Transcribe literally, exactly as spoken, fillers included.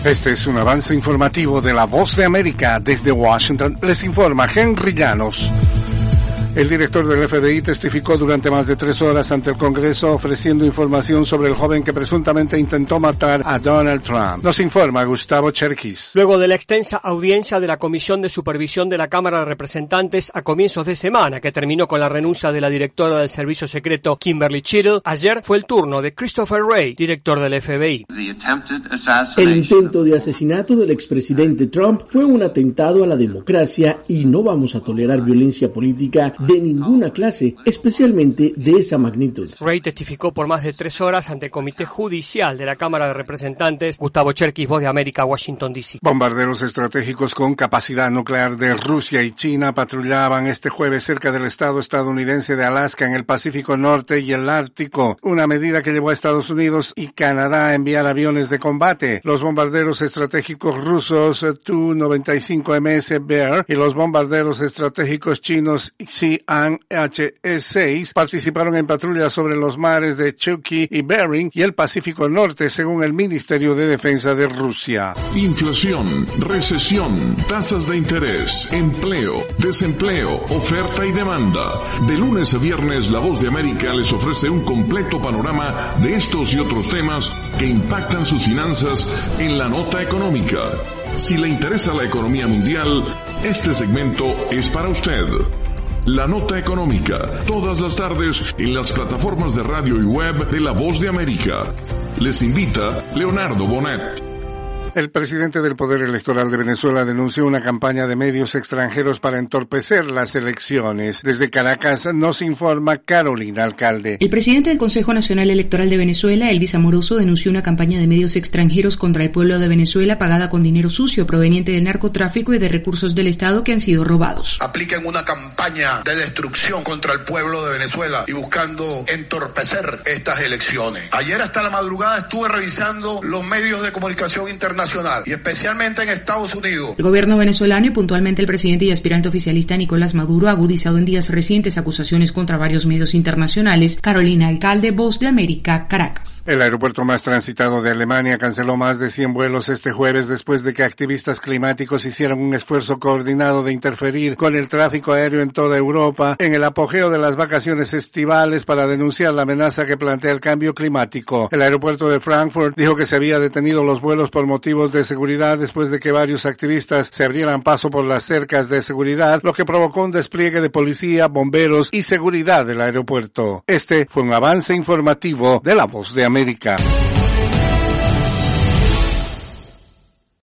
Este es un avance informativo de La Voz de América. Desde Washington les informa Henry Llanos. El director del F B I testificó durante más de tres horas ante el Congreso ofreciendo información sobre el joven que presuntamente intentó matar a Donald Trump. Nos informa Gustavo Cherkis. Luego de la extensa audiencia de la Comisión de Supervisión de la Cámara de Representantes a comienzos de semana, que terminó con la renuncia de la directora del Servicio Secreto Kimberly Chittle, ayer fue el turno de Christopher Wray, director del F B I. El intento de asesinato del expresidente Trump fue un atentado a la democracia y no vamos a tolerar violencia política de ninguna clase, especialmente de esa magnitud. Wray testificó por más de tres horas ante el Comité Judicial de la Cámara de Representantes. Gustavo Cherkis, Voz de América, Washington, D C. Bombarderos estratégicos con capacidad nuclear de Rusia y China patrullaban este jueves cerca del estado estadounidense de Alaska en el Pacífico Norte y el Ártico, una medida que llevó a Estados Unidos y Canadá a enviar aviones de combate. Los bombarderos estratégicos rusos Tu noventa y cinco M S Bear y los bombarderos estratégicos chinos Xi'an H E seis participaron en patrullas sobre los mares de Chuky y Bering y el Pacífico Norte, según el Ministerio de Defensa de Rusia. Inflación, recesión, tasas de interés, empleo, desempleo, oferta y demanda. De lunes a viernes, La Voz de América les ofrece un completo panorama de estos y otros temas que impactan sus finanzas en la nota económica. Si le interesa la economía mundial, este segmento es para usted. La Nota Económica, todas las tardes en las plataformas de radio y web de La Voz de América. Les invita Leonardo Bonet. El presidente del Poder Electoral de Venezuela denunció una campaña de medios extranjeros para entorpecer las elecciones. Desde Caracas nos informa Carolina Alcalde. El presidente del Consejo Nacional Electoral de Venezuela, Elvis Amoroso, denunció una campaña de medios extranjeros contra el pueblo de Venezuela pagada con dinero sucio proveniente del narcotráfico y de recursos del Estado que han sido robados. Aplican una campaña de destrucción contra el pueblo de Venezuela y buscando entorpecer estas elecciones. Ayer hasta la madrugada estuve revisando los medios de comunicación internacional y especialmente en Estados Unidos. El gobierno venezolano y puntualmente el presidente y aspirante oficialista Nicolás Maduro ha agudizado en días recientes acusaciones contra varios medios internacionales. Carolina Alcalde, Voz de América, Caracas. El aeropuerto más transitado de Alemania canceló más de cien vuelos este jueves después de que activistas climáticos hicieron un esfuerzo coordinado de interferir con el tráfico aéreo en toda Europa en el apogeo de las vacaciones estivales para denunciar la amenaza que plantea el cambio climático. El aeropuerto de Frankfurt dijo que se había detenido los vuelos por motivos de seguridad después de que varios activistas se abrieran paso por las cercas de seguridad, lo que provocó un despliegue de policía, bomberos y seguridad del aeropuerto. Este fue un avance informativo de La Voz de América.